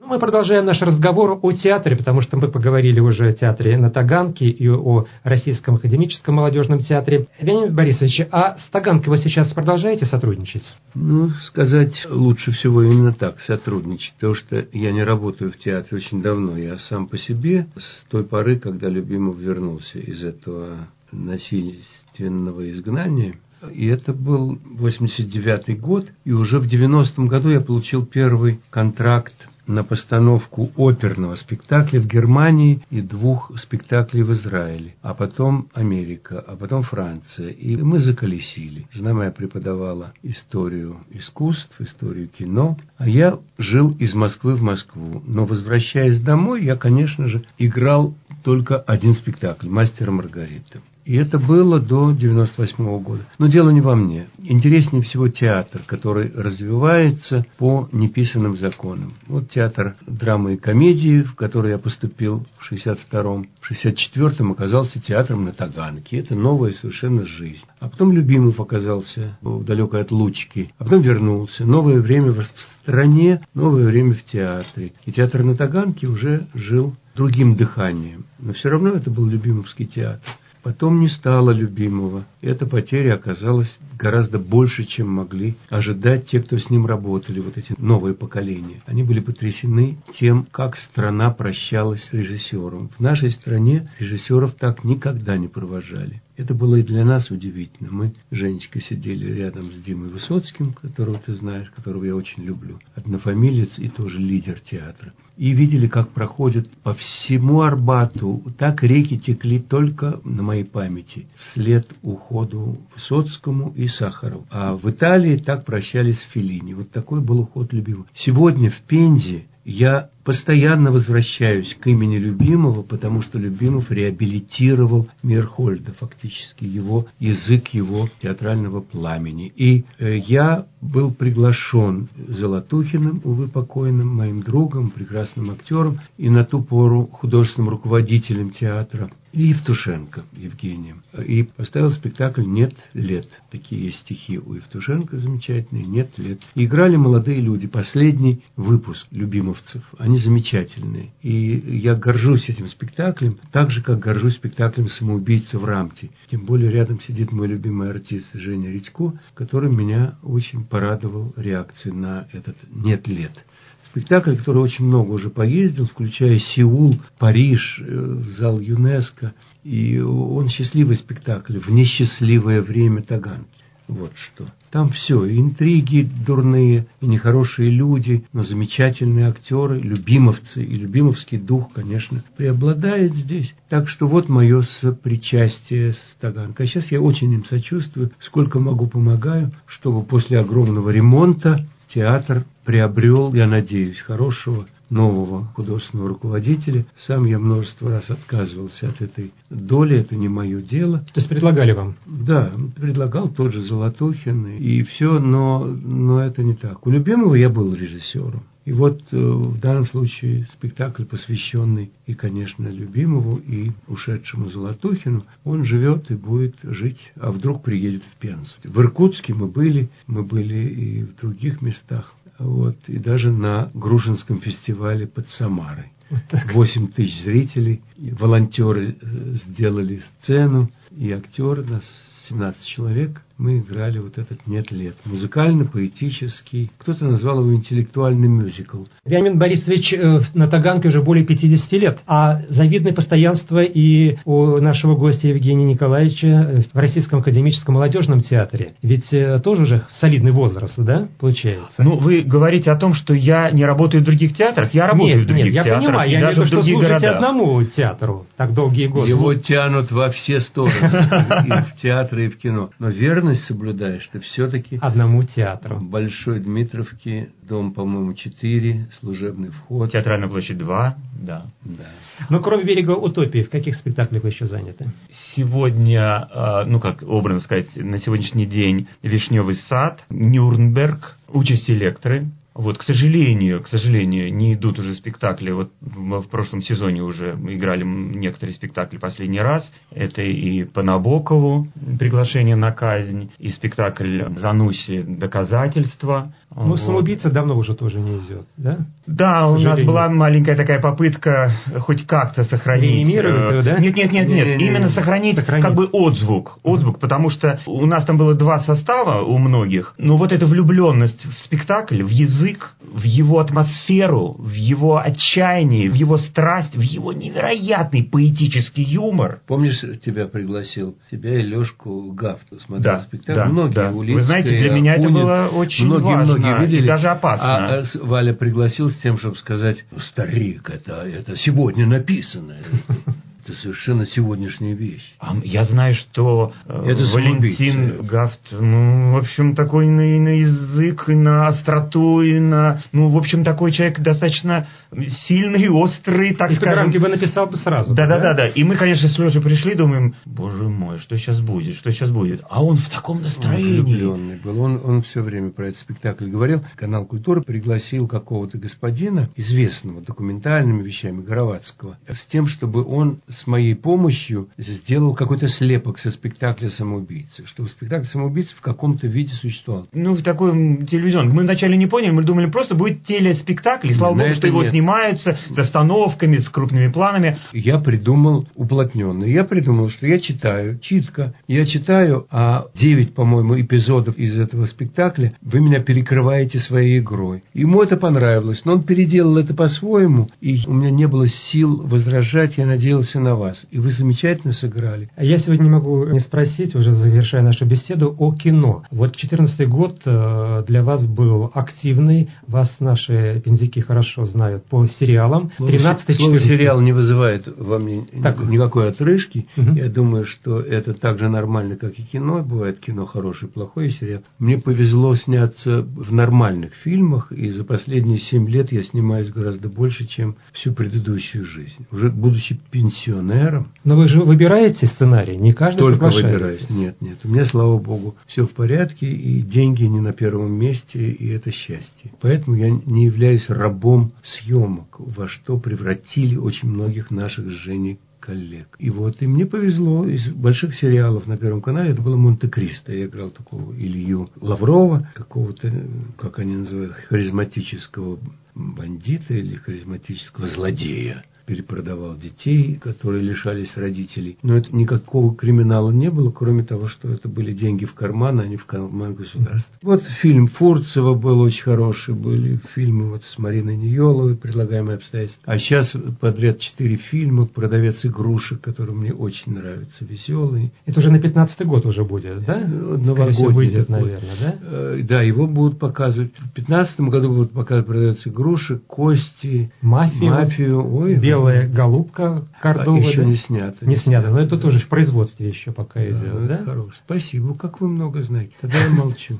Ну, мы продолжаем наш разговор о театре, потому что мы поговорили уже о театре на Таганке и о Российском академическом молодежном театре. Вениамин Борисович, а с Таганкой вы сейчас продолжаете сотрудничать? Ну, сказать лучше всего именно так, сотрудничать. Потому что я не работаю в театре очень давно. Я сам по себе с той поры, когда Любимов вернулся из этого насильственного изгнания. И это был 89-й год, и уже в 90-м году я получил первый контракт на постановку оперного спектакля в Германии и 2 спектаклей в Израиле, а потом Америка, а потом Франция. И мы заколесили. Жена моя преподавала историю искусств, историю кино, а я жил из Москвы в Москву. Но, возвращаясь домой, я, конечно же, играл только один спектакль «Мастер и Маргарита». И это было до 98-го года. Но дело не во мне. Интереснее всего театр, который развивается по неписанным законам. Вот театр драмы и комедии, в который я поступил в 62-м. В 64-м оказался театром на Таганке. Это новая совершенно жизнь. А потом Любимов оказался далеко от Лучки. А потом вернулся. Новое время в стране, новое время в театре. И театр на Таганке уже жил другим дыханием. Но все равно это был Любимовский театр. Потом не стало Любимова. Эта потеря оказалась гораздо больше, чем могли ожидать те, кто с ним работали, вот эти новые поколения. Они были потрясены тем, как страна прощалась с режиссером. В нашей стране режиссеров так никогда не провожали. Это было и для нас удивительно. Мы с Женечкой сидели рядом с Димой Высоцким, которого ты знаешь, которого я очень люблю, однофамилец и тоже лидер театра. И видели, как проходят по всему Арбату, так реки текли только на моей памяти, вслед уходу Высоцкому и Сахарову. А в Италии так прощались с Феллини. Вот такой был уход Любимова. Сегодня в Пензе я постоянно возвращаюсь к имени Любимова, потому что Любимов реабилитировал Мейерхольда, фактически его язык, его театрального пламени. И я был приглашен Золотухиным, увы, покойным, моим другом, прекрасным актером, и на ту пору художественным руководителем театра, и Евтушенко Евгением. И поставил спектакль «Нет лет». Такие есть стихи у Евтушенко замечательные «Нет лет». И играли молодые люди. Последний выпуск любимовцев. Они замечательные. И я горжусь этим спектаклем, так же, как горжусь спектаклем «Самоубийца в рамке». Тем более рядом сидит мой любимый артист Женя Редько, который меня очень порадовал реакцией на этот «Нет лет». Спектакль, который очень много уже поездил, включая Сеул, Париж, зал ЮНЕСКО. И он счастливый спектакль в несчастливое время Таганки. Вот что. Там все, и интриги дурные, и нехорошие люди, но замечательные актеры, любимовцы, и любимовский дух, конечно, преобладает здесь. Так что вот мое сопричастие с Таганкой. А сейчас я очень им сочувствую, сколько могу помогаю, чтобы после огромного ремонта театр приобрел, я надеюсь, хорошего нового художественного руководителя. Сам я множество раз отказывался от этой доли, это не мое дело. То есть предлагали вам? Да, предлагал тот же Золотухин и все, но это не так. У Любимова я был режиссером. И вот в данном случае спектакль, посвященный и, конечно, Любимову, и ушедшему Золотухину, он живет и будет жить, а вдруг приедет в Пензу. В Иркутске мы были и в других местах, вот, и даже на Грушинском фестивале под Самарой. 8 тысяч зрителей, волонтеры сделали сцену, и актеры, нас 17 человек, мы играли вот этот «Нет лет». Музыкально-поэтический, кто-то назвал его интеллектуальный мюзикл. Вениамин Борисович на Таганке уже более 50 лет, а завидное постоянство и у нашего гостя Евгения Николаевича в Российском академическом молодежном театре. Ведь тоже уже солидный возраст, да, получается? Ну, вы говорите о том, что я не работаю в других театрах. Я работаю в других театрах. Нет, я понимаю, и я даже имею в виду, что служите городах. одному театру так долгие годы. Его тянут во все стороны, и в театры, и в кино. Но верность соблюдаешь ты все-таки одному театру. В Большой Дмитровке, дом, по-моему, 4, служебный вход. Театральная площадь 2, да. Но кроме «Берега утопии», в каких спектаклях вы еще заняты? Сегодня, образно сказать, на сегодняшний день «Вишневый сад», «Нюрнберг», «Участь Электры». Вот, к сожалению, не идут уже спектакли. Вот в прошлом сезоне уже играли некоторые спектакли последний раз. Это и по Набокову «Приглашение на казнь», и спектакль «Зануси. Доказательства». Ну, «Самоубийца» давно уже тоже не идет, да? Да, у нас была маленькая такая попытка хоть как-то сохранить... Реанимировать его, да? Нет. Именно сохранить как бы отзвук, потому что у нас там было два состава у многих, но вот эта влюбленность в спектакль, в язык, в его атмосферу, в его отчаяние, в его страсть, в его невероятный поэтический юмор. Помнишь, тебя пригласил, тебя и Лёшку Гафту смотрел спектакль? Да, многие, Улицкая, вы знаете, для меня Акунин, это было очень важно видели, и даже опасно. А Валя пригласил с тем, чтобы сказать: старик, это сегодня написано. Это совершенно сегодняшняя вещь. Я знаю, что Валентин Гафт, в общем, такой на язык, и на остроту, и на... в общем, такой человек достаточно сильный, острый, так скажем. Рамки бы написал бы сразу. Да. И мы, конечно, с Лёшей пришли, думаем, боже мой, что сейчас будет? А он в таком настроении. Он влюбленный был. Он все время про этот спектакль говорил. Канал «Культура» пригласил какого-то господина, известного документальными вещами, Горовацкого, с тем, чтобы он с моей помощью сделал какой-то слепок со спектакля «Самоубийцы», чтобы спектакль «Самоубийцы» в каком-то виде существовал. В такой телевизионный. Мы вначале не поняли, мы думали, просто будет телеспектакль, и слава богу, что его снимаются с остановками, с крупными планами. Я придумал уплотненно. Я придумал, что я читаю, а 9, по-моему, эпизодов из этого спектакля вы меня перекрываете своей игрой. Ему это понравилось, но он переделал это по-своему, и у меня не было сил возражать, я надеялся на вас. И вы замечательно сыграли. Я сегодня не могу не спросить, уже завершая нашу беседу, о кино. Вот 2014 год для вас был активный, вас наши пензяки хорошо знают по сериалам. 13-й, Слово «сериал» не вызывает во мне никакой отрыжки. Я думаю, что это так же нормально, как и кино. Бывает кино хорошее, плохое, сериал. Мне повезло сняться в нормальных фильмах, и за последние 7 лет я снимаюсь гораздо больше, чем всю предыдущую жизнь. Уже будучи пенсионером. Но вы же выбираете сценарий, не каждый только соглашается. Выбираюсь. Нет. У меня, слава богу, все в порядке, и деньги не на первом месте, и это счастье. Поэтому я не являюсь рабом съемок, во что превратили очень многих наших с Женей коллег. И мне повезло. Из больших сериалов на Первом канале это было «Монте-Кристо». Я играл такого Илью Лаврова, какого-то, как они называют, харизматического бандита или харизматического злодея. Перепродавал детей, которые лишались родителей. Но это никакого криминала не было, кроме того, что это были деньги в карман, а не в карман государства. Вот фильм Фурцева был очень хороший, были фильмы с Мариной Ниеловой «Предлагаемые обстоятельства». А сейчас подряд 4 фильма «Продавец игрушек», который мне очень нравится, веселый. Это уже на 15-й год уже будет, да? Новогодний выйдет, наверное, да? Да, его будут показывать. В 15 году будут показывать «Продавец игрушек», «Кости», «Мафию». «Белая голубка» Кордова. Еще не снято. Не снято, но это тоже в производстве еще пока идет, да? Хорошо. Спасибо, как вы много знаете. Тогда я молчу.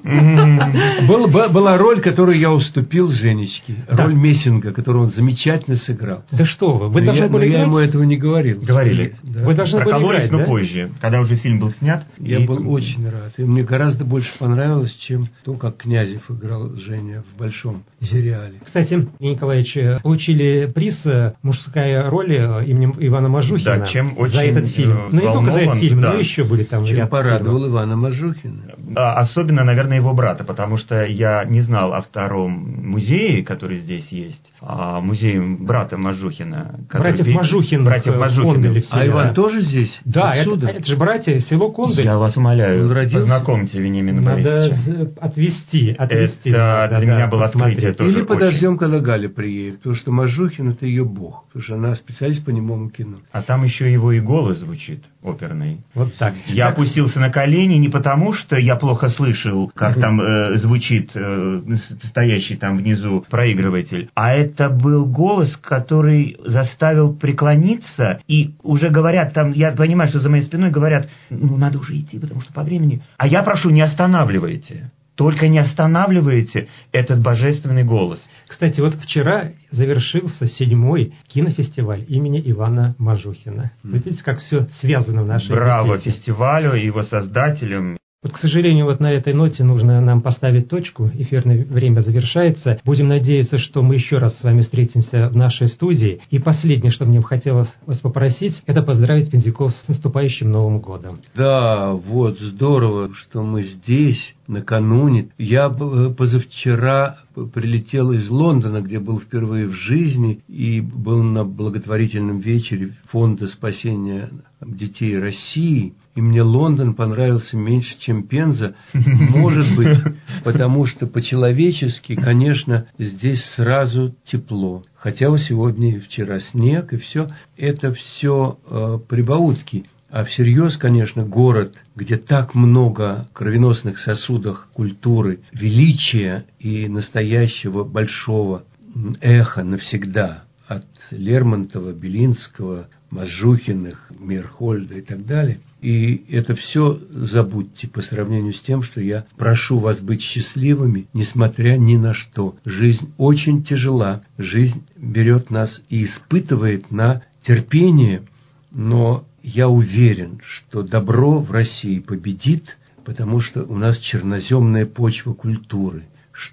Была роль, которую я уступил Женечке. Роль Мессинга, которую он замечательно сыграл. Да что вы должны были играть? Я ему этого не говорил. Говорили. Вы должны были играть, но позже, когда уже фильм был снят. Я был очень рад. И мне гораздо больше понравилось, чем то, как Князев играл Женя в большом сериале. Кстати, Евгений Николаевич, получили приз «Мужская роль» именем Ивана Мажухина за этот фильм. Ну, не только за этот фильм, но еще были там чем ряд порадовал фильмов. Ивана Мажухина. Особенно, наверное, его брата, потому что я не знал о втором музее, который здесь есть, о музее брата Мажухина. Братьев Мажухиных. А Иван тоже здесь? Да, это же братья, село Кондель. Я вас умоляю, познакомьте Вениамина Борисовича. Надо отвезти. Это для меня было открытие тоже. Или подождем, когда Галя приедет, потому что Мажухин — это ее бог, потому что она специалист по немому кино. А там еще его и голос звучит оперный. Вот так. Я опустился на колени не потому, что я плохо слышал, как там звучит стоящий там внизу проигрыватель, а это был голос, который заставил преклониться, и уже говорят там, я понимаю, что за моей спиной говорят, надо уже идти, потому что по времени. А я прошу, не останавливайте. Только не останавливайте этот божественный голос. Кстати, вот вчера завершился 7-й кинофестиваль имени Ивана Мажухина. Вы видите, как все связано в нашей Браво беседе. фестивалю и его создателям. Вот, к сожалению, вот на этой ноте нужно нам поставить точку. Эфирное время завершается. Будем надеяться, что мы еще раз с вами встретимся в нашей студии. И последнее, что мне бы хотелось вас попросить, это поздравить пензяков с наступающим Новым годом. Да, вот, здорово, что мы здесь накануне. Я позавчера прилетел из Лондона, где был впервые в жизни, и был на благотворительном вечере Фонда спасения детей России. И мне Лондон понравился меньше, чем Пенза. Может быть, потому что по-человечески, конечно, здесь сразу тепло. Хотя вот сегодня и вчера снег, и все. Это все прибаутки. А всерьез, конечно, город, где так много кровеносных сосудов культуры, величия и настоящего большого эха навсегда от Лермонтова, Белинского, Мажухиных, Мейерхольда и так далее. И это все забудьте по сравнению с тем, что я прошу вас быть счастливыми, несмотря ни на что. Жизнь очень тяжела, жизнь берет нас и испытывает на терпение, но я уверен, что добро в России победит, потому что у нас черноземная почва культуры.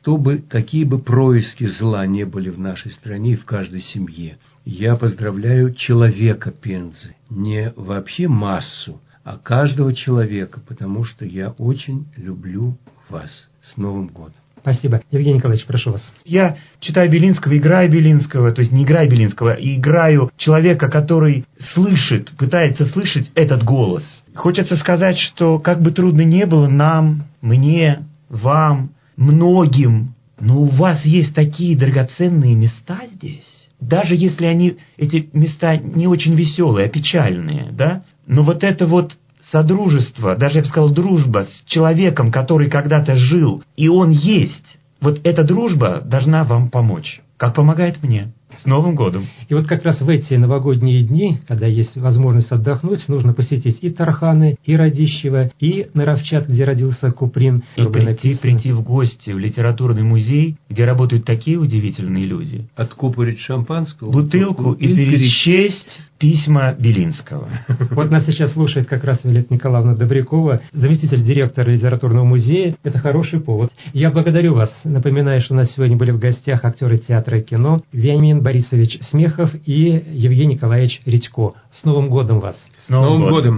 Какие бы происки зла не были в нашей стране и в каждой семье, я поздравляю человека Пензы, не вообще массу, а каждого человека, потому что я очень люблю вас. С Новым годом! Спасибо. Евгений Николаевич, прошу вас. Я читаю Белинского, играю Белинского, то есть не играю Белинского, а играю человека, который слышит, пытается слышать этот голос. Хочется сказать, что как бы трудно не было нам, мне, вам, многим, но у вас есть такие драгоценные места здесь. Даже если эти места не очень веселые, а печальные, да? Но вот это вот содружество, даже я бы сказал дружба с человеком, который когда-то жил, и он есть, вот эта дружба должна вам помочь, как помогает мне. С Новым годом! И вот как раз в эти новогодние дни, когда есть возможность отдохнуть, нужно посетить и Тарханы, и Радищево, и Наровчат, где родился Куприн. И прийти в гости в литературный музей, где работают такие удивительные люди. Откупорить шампанского, бутылку и перечесть письма Белинского. Вот нас сейчас слушает как раз Виолетта Николаевна Добрякова, заместитель директора литературного музея. Это хороший повод. Я благодарю вас. Напоминаю, что у нас сегодня были в гостях актеры театра и кино Вениамин Борисович Смехов и Евгений Николаевич Редько. С Новым годом вас! С Новым годом!